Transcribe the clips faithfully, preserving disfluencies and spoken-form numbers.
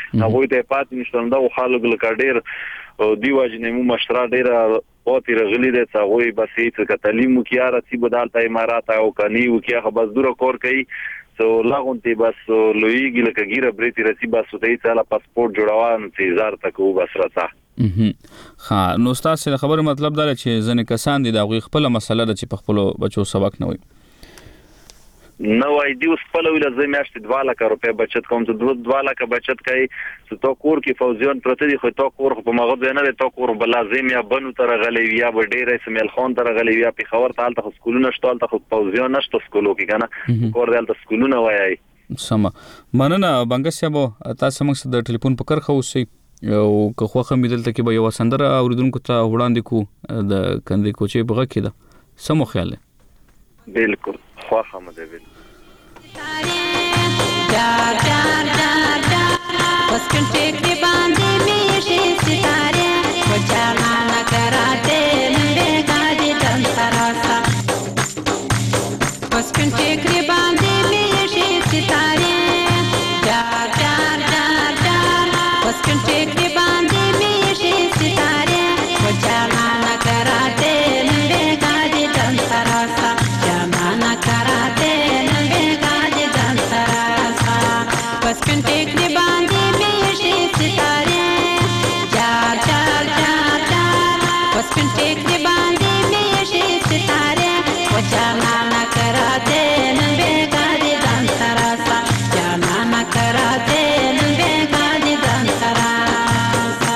هغه ته پات نشته نو خلک لکه ډیر دی واجنې مو مشره ډیر او تیر غلی ده څوی بس هیڅ تعلیم کیاره سی بدالته امارات او کني وکیا خبر دور کور کوي سو لاغونتي بس لویږي لکه ګیره بریتي رسی بس ته تعالی پاسپورت جوړوان انتظار تکو بس راځه ها نو تاسو خبره مطلب دا چې ځنې کسان دي دا غوي خپل مسله ده چې په خپل بچو سبق نه وي نو وای دی اوس په لویل زې میاشتې دوه لک روپیا بچت کوم ته دوه لک بچت کوي چې تو کور کې فوزیون پرته دي خو تو کور په مغه نه تو کور بل لازم یا بنو تر غلې یا ډېر اسماعیل خان تر غلې یا په خبر تعال ته سکولونه شتال ته فوزیون نشته سکولو کې کنه کور دلته سکولونه وایي سم مننه بنګسیابو تاسو موږ د ټلیفون په کرخه اوسئ او که خو خو مدلته کې به یو سندره اوریدونکو ته وړاندې کو د کندې کوچې بغه کې ده سمو خیال بالکل خو خمده ویل جار جار جار جار بس کنٹے کے باندے میں شے ستارے وہ جانا نہ کراتے لمبے گاڑی دن سراسا بس کنٹے کے باندے میں شے ستارے جار جار جار جار بس کنٹے کے باندے میں شے ستارے وہ جانا نہ کراتے لمبے گاڑی دن سراسا جانا نہ کراتے لمبے گاڑی دن سراسا بس کنٹے کے باندے میں شے ستارے جار جار جار جار بس کنٹے کے باندے میں شے ستارے وہ جانا نہ کراتے لمبے گاڑی دن سراسا جانا نہ کراتے لمبے گاڑی دن سراسا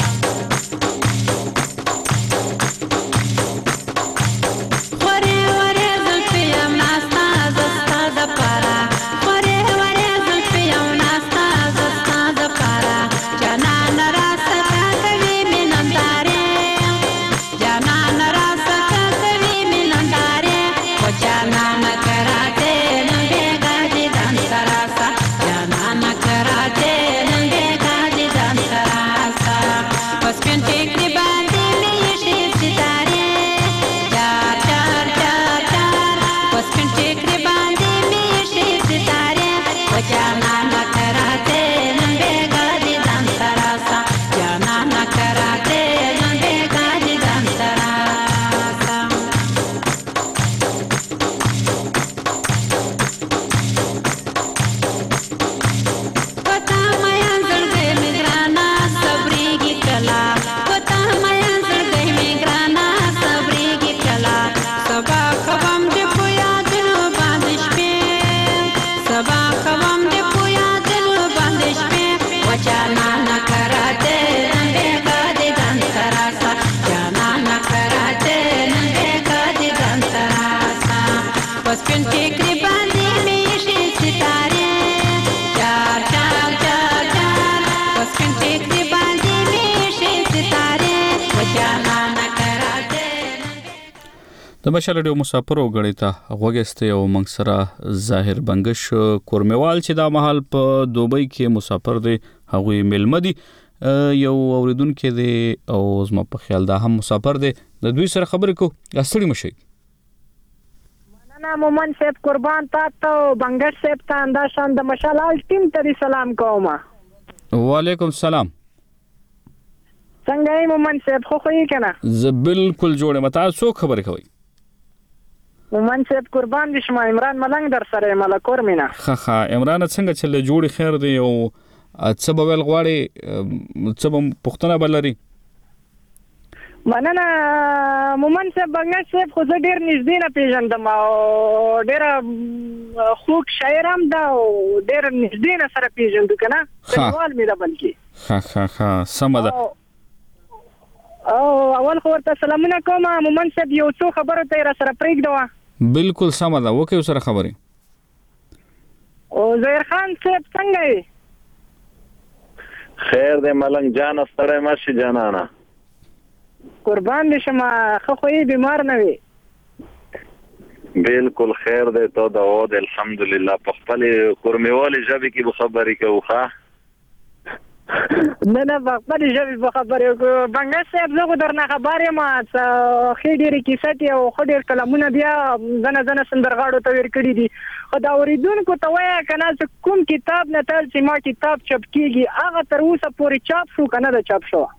خورے ورے زلفی ام ناستا زستا دپارا خورے ورے زلفی ام ناستا زستا دپارا جانا نراستا کوي مینندارې جانا نراستا کوي مینندارې و جانا نکراته لمبے گاڑی دن سراسا جانا نکراته لمبے گاڑی دن سراسا بس کنٹے کے باندې میں شے ستارے جار جار جار جار بس کنٹے کے باندې میں شے ستارے و جانا نکراته لمبے گاڑی دن سراسا جانا نکراته لمبے گاڑی دن سراسا پتا میا زړګې مې ګرانا صبرېږي کلا پتا میا زړګې مې ګرانا صبرېږي کلا سبا خوم دې په یادونو باندې شپې سبا خوم دې په یادونو باندې شپې و جانا نه کراته لمبے گاڑی دن سراسا جانا نه کراته لمبے گاڑی دن سراسا بس کنٹے کے باندې میں شے ستارے جار جار جار جار بس کنٹے کے باندې میں شے ستارے و جانا نہ کراتے د بشر ډیو مسافر وګړی ته غوګسته او منصره ظاهر بنگش کورمیوال چې دا محل په دوبۍ کې مسافر دی هغه ملمدي یو اوریدونکو دی او زما په خیال دا هم مسافر دی د دوی سره خبرې کو غسړی مشي مننه مومن صاحب قربان تاسو بنگش صاحب ته انداشان د مشالال ټیم ته سلام کوم وعلیکم السلام څنګه یې مومن صاحب خو خو یې کنه ز بالکل جوړه متا څو خبرې کوي مومن صاحب قربان دي شما عمران ملنګ در سره ملکور مینا خا خا عمران څنګه چله جوړي خیر دی او څه به ول غواړي څه به پښتنه بلري مننه مومن صاحب بنگش صاحب خو زه ډیر نږدې نه پیژندم او ډیر خوږ شاعر هم دا او ډیر نږدې نه سره پیژندو کنه کلیوال مې دا بلکې ها ها ها سم ده او اول خو ورته سلامونه کوم مومن صاحب یو څو خبرو ته را سره پرېږدوه بالکل سم ده وکي سره خبرې او زهیر خان صاحب څنګه یې خیر دې ملنګ جان ستړی ماشي جانانا قربان دي شما خو خو یې بیمار نه وي بالکل خیر دې ته دا او الحمدلله په خپل کورمیوالي ژبه کې خبرې کوو ښه نه نه په خپلې ژبې به خبرې وکړو. بنګش صاحب زه خو درنه خبر یم څه ښې ډېرې کیسې دي او ښه ډېر کلمونه بیا ځنه ځنه سندرغاړو ته ویل کړي دي. خو د اورېدونکو ته وایه که نه چې کوم کتاب نه تل چې ما کتاب چاپ کېږي هغه تر اوسه پورې چاپ شو که نه ده چاپ شوه؟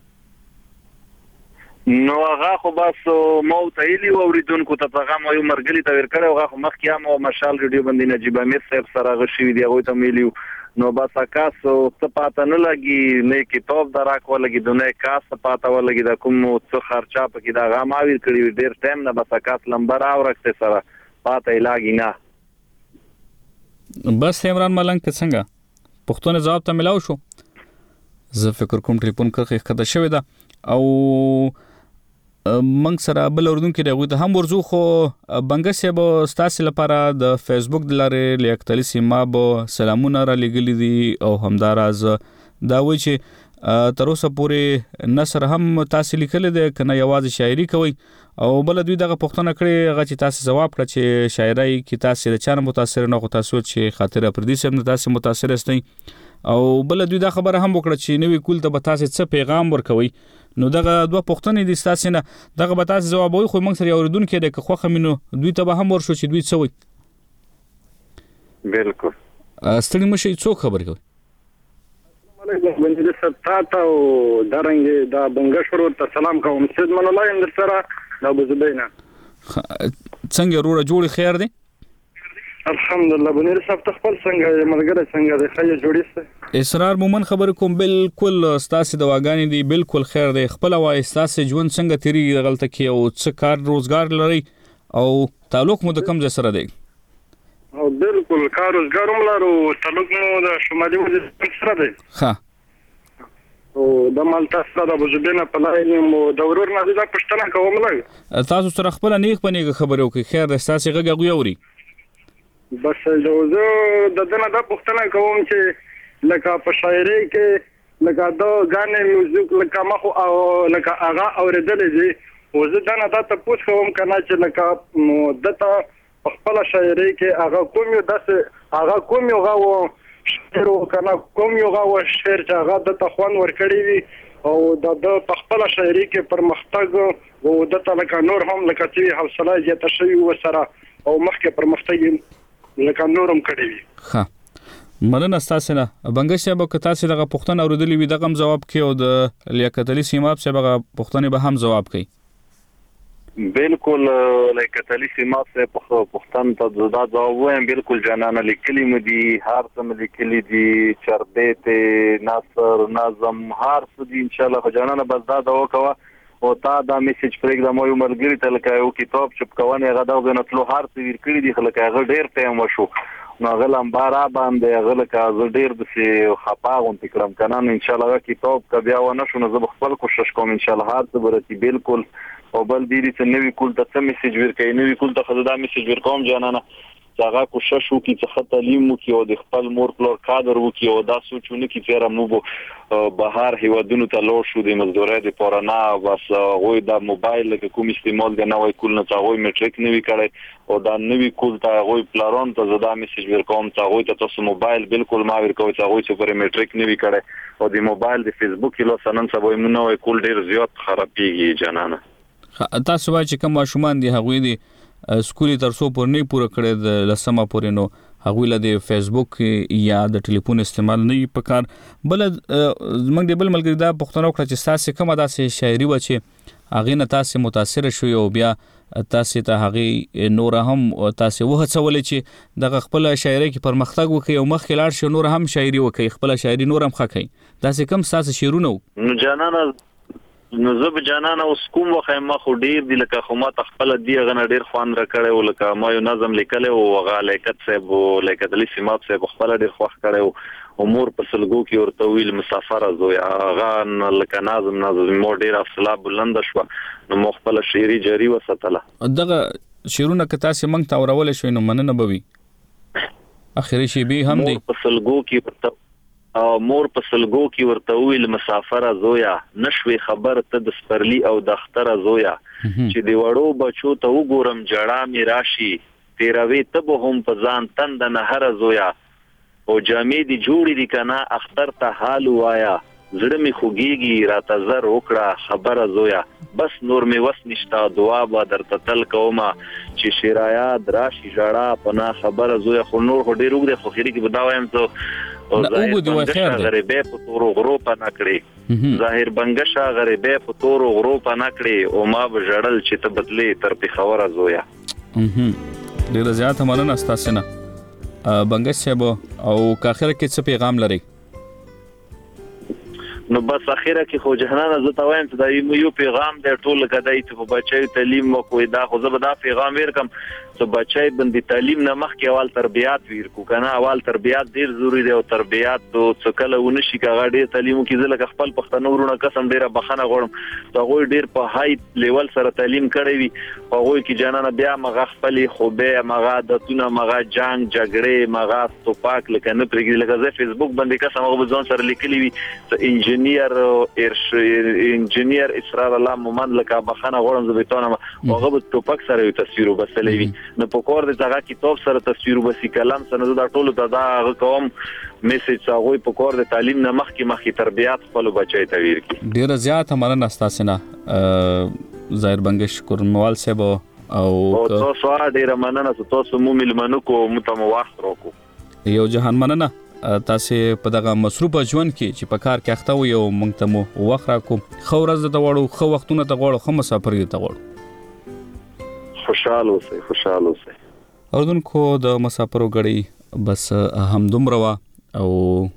نو هغه خو بس ما ورته ویلي وو اورېدونکو ته، په هغه ما یو ملګري ته ویل کړی هغه خو مخکې هم مشال ریډیو باندې نجیب امیر صاحب سره هغه شوي دي، هغوی ته مې ویلي وو. نو بس کاس څه پاته نه لګي، نه کتاب د راک ولګي د نه کاس څه پاته ولګي د کوم څه خرچه پکې د هغه ما ویل کړي ډېر ټایم نه بس کاس لمبر راورکته سره پاته لګي نه. بس عمران ملنګ که څنګه پښتون جواب ته ملاو شو؟ زه فکر کوم ټلیفون کرخه خطا شوی ده او منګ سره بل اردوونکو دی غوته هم ورزو. خو بنګش صاحب ستاسو لپاره د فیسبوک د لارې لیاقت علي سیما به سلامونه را لګلي دي او همداراز دا وایي چې تر اوسه پورې نثر هم تاسو لیکل دي کنه یوازې شاعري کوي؟ او بل دوی دغه پښتنه کړي هغه چې تاسو جواب کړ چې شاعري کې تاسو د چانه متاثر نه، خو تاسو چې خاطر پردي سم نه تاسو متاثر استئ. او بل دوی دا خبره هم وکړه چې نوې کول ته به تاسو څه پیغام ورکوي. نو دغه دوه پښتنې دي تاسو نه دغه به تاسو جواب وي، خو موږ سره اوریدونکو دی که خوخه مينو دوی ته به هم ورشو چې دوی څه وي. بالکل ستړي مشي څو خبر کوي. السلام علیکم بنده ستاته او درنګ دا بنګشور ته سلام کوم. سید من الله اندر سره دا بزبینا څنګه روړه جوړ خیر دی؟ الحمدلله. بنیر صاحب تخپل څنګه ملګری څنګه دی؟ خیر جوړیسته اسرار مومن خبر کوم بالکل ستاسو د واګانی دی بالکل خیر دی. خپل وای ستاسو ژوند څنګه تیری غلطه کی او څه کار روزګار لري او تعلق مو د کوم ځای سره دی؟ او بالکل کار روزګار هم لرو، تعلق مو د شمالي وزیرستان سره دی. ها او د مالټا سره د بوزبینا په لای مو د ورور نه د پښتنه کوم لګ تاسو سره خپل نیک پنیګه خبرو کوي. خیر د تاسو غږ غووري بس زه د دنه د پښتنه کوم چې لکه په شاعري کې لکه دا غانې میوزیک لکه مخ او لکه هغه اوریدل دي او زه دنه د تاسو کوم کنه چې لکه دته خپل شاعري کې هغه کوم یو داسه هغه کوم یو غو شعر کنه کوم یو غو شعر چې هغه د تخوان ور کړی وي او د خپل شاعري کې پرمختګ او د تلکه نور هم لکه چې حوصله زیاته شوی و سره او مخکې پرمختګ لکه نورم کړی وي. ها مننه تاسو نه بنګش صاحب که تاسو دغه پښتنه اوریدلې وي دغه جواب کوي او د لیاقت علي سیما صاحب هغه پښتنه به هم جواب کوي. بالکل لیاقت علي سیما صاحب پښتن ته زدا جواب وایم. بالکل جانانه لیکلي مدي هر څه لیکلي دي چربېته ناصر نظم هر څه دي ان شاء الله جانانه بس دا دا وکوا او تا دا میسج پرېږده مو یو ملګری ته لکه یو کتاب چپ کوونه هغه دا غنتلو هر څه ویر کړی دي خلک هغه ډېر ټایم وشو نو هغه لمبارا باندې هغه لکه زه ډېر دسې خپه غونډې کړم که نه نو انشاءالله هغه کتاب که بیا ونه شو نو زه به خپل کوشش کوم انشاءالله هر څه به رسي بالکل. او بل دي چې نوي کول ته څه میسج ور کوي نوي کول ته خو دا میسج ور کوم جانانه چې هغه کوشش وکړي چې ښه تعلیم وکړي او د خپل مور پلار قدر وکړي او دا سوچونه کې چې موږ بهر هیوادونو ته لاړ شو د مزدورۍ دپاره نه بس هغوی دا موبایل لکه کوم استعمال د نوی کول نه چې هغوی میټریک نوي کړی او دا نوي کول ته هغوی پلارانو ته زه دا میسج ور کوم چې هغوی ته تاسو موبایل بالکل ما ور کوئ چې هغوی چې پرې میټریک نوي کړی او د موبایل د فیسبوک له نن سبا یې نوی کول ډېر زیات خرابېږي جانانه. تاسو وایئ چې کوم ماشومان دي هغوی دي سکولي تر څو پورې نه پوره کړی د لسمه پورې نو هغوی له د فیسبوک یا د ټلیفون استعمال نه وي په کار. بل موږ د بل ملګري دا پوښتنه وکړه چې ستاسې کومه داسې شاعري وه چې هغې نه تاسې متاثره شوي او بیا تاسې ته هغې نوره هم تاسې وهڅولې چې دغه خپله شاعرۍ کې پرمختګ وکړي او مخکې لاړ شي نور هم شاعري وکړي خپله شاعري نور هم ښه کوي. داسې کوم ستاسې شعرونه وو؟ نو جانانه نو زه به جانانه اوس کوم وخت ما خو ډېر دي لکه خو ما ته خپله دي هغه نه ډېر خوند راکړی و لکه ما یو نظم لیکلی و هغه لیاقت صاحب و لیاقت علي سیماب صاحب خپله ډېر خوښ کړی و او مور په سلګو کې ورته ویل مسافره زویه هغه لکه نظم نظم مو ډېر حوصله بلنده شوه نو مو خپله شعري جاري وساتله. دغه شعرونه که تاسې موږ ته اورولی شوئ نو مننه به وي. اخري شیبې هم دي مور په سلګو کې ورته مور په سلګو کې ورته ویل مسافره زویا نشوي خبر ته د سپرلی او د اختره زویا چې دی وړو بچو ته وګورم جړه می راشي تیروي ته به هم په ځان تند نه هر زویا او جامې دي جوړې دي کنه اختر ته حال وایا زړه می خوږیږي راته زر وکړه خبره زویا بس نور می وس نشتا دعا به درته تل کومه چې شیرایا دراشي جړه پنا خبره زویا خو نور هډې روغ دي خو خېری کې بداویم ته او وګ دی وای خیر دی غریبې په تور غرو په نکړي ظاهر بنگشا غریبې په تور غرو په نکړي او ما به جړل چې ته بدلې تر په خبره زویا ډیر زیات مننه ستاسو نه بنگش صاحب او کاخره کې څه پیغام لري نو بس اخیره کې خو جهنم زه تا وایم چې دا یو پیغام دی ټول کدای ته په بچي تعلیم مو کوی دا خو زه به دا پیغام ورکم چې بچي باندې تعلیم نه مخکې اول تربيات ورکو کنه اول تربيات ډیر ضروری دی او تربيات تو څکل ونشي کاغه ډیر تعلیم کې زله خپل پښتنو ورونه قسم ډیره بخنه غوړم دا غوي ډیر په های لیول سره تعلیم کړی وي او غوي کې جنانه بیا مغه خپل خوبه مغه دتونه مغه جنگ جګړې مغه توپاک لکه نه پرګی لکه زه فیسبوک باندې قسم هغه ځون سره لیکلی وي ته انجینیر ارش انجینیر اسرار الله مومن لکه بخنه غوړم زبیتونه هغه په توپک سره یو تصویر وبسلې وي نو په کور د هغه کتاب سره تصویر وبسي کلام سره دا ټول دا کوم میسج هغه په کور د تعلیم نه مخکې مخکې تربيات خپل بچي ته ورکی ډیر زیات مننه تاسو نه ظاهر بنگش کورموال صاحب او تاسو ډیر مننه تاسو مو ملمنو کو متمواخ روکو یو جهان مننه تاسو په دغه مصروفه ژوند کې چې په کار کې اخته و یو مونږ ته مو وخت راکو خو ورځ ته وړو خو وختونه ته وړو خو مسافر ته وړو خوشاله اوسئ خوشاله اوسئ اوردونکو د مسافرو غړي بس هم دومره وا او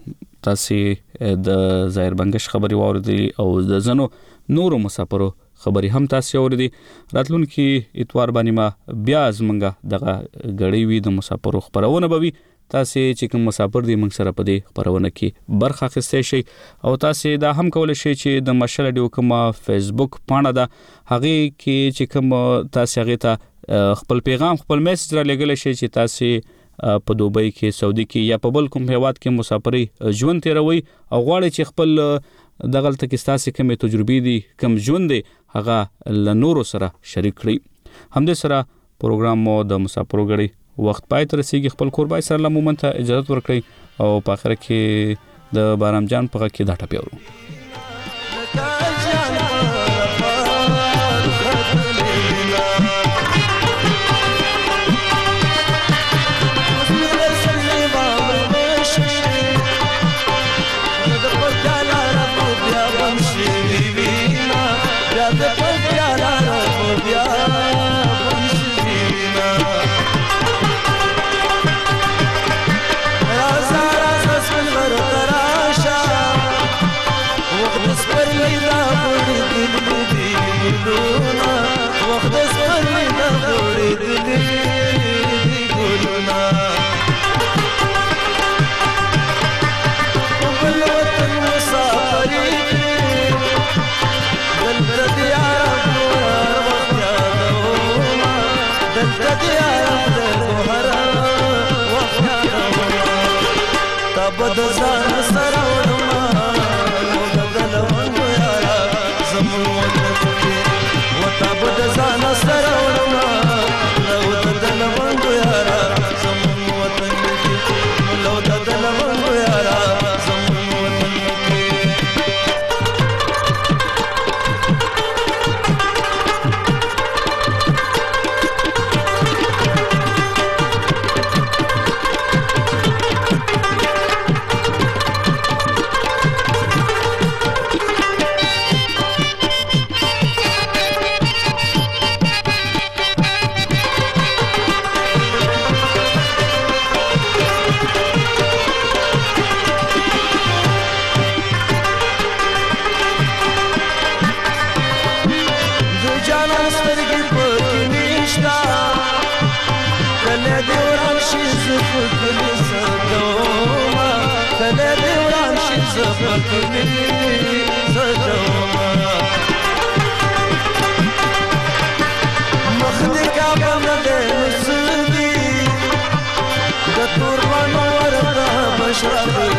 تاسو د ظاهر بنگش خبري واوریدي او د زنو نورو مسافرو خبري هم تاسو اوریدي راتلونکي اتوار باندې ما بیا زمنګه دغه غړي وي د مسافرو خبرونه بوي تاسو چې کوم مسافر دي موږ سره په دې خبرونه کې برخه اخیستئ شئ او تاسو دا هم کولای شئ چې د مشال ډیو کوم فیسبوک پاڼه ده هغه کې چې کوم تاسو هغه ته خپل پیغام خپل میسج را لګل شئ چې تاسو په دوبۍ کې سعودي کې یا په بل کوم هیواد کې مسافري ژوند تیروي او غواړئ چې خپل دغلت کې تاسو کوم تجربې دي کوم ژوند دی هغه ل نورو سره شریک کړئ همدې سره پروګرام مو د مسافرو غړي وخت پای تر رسیدي خپل قربای سره له مومنت اجازه ورکړي او په اخر کې د بارام جان په کې دا ټپیورو Shrabi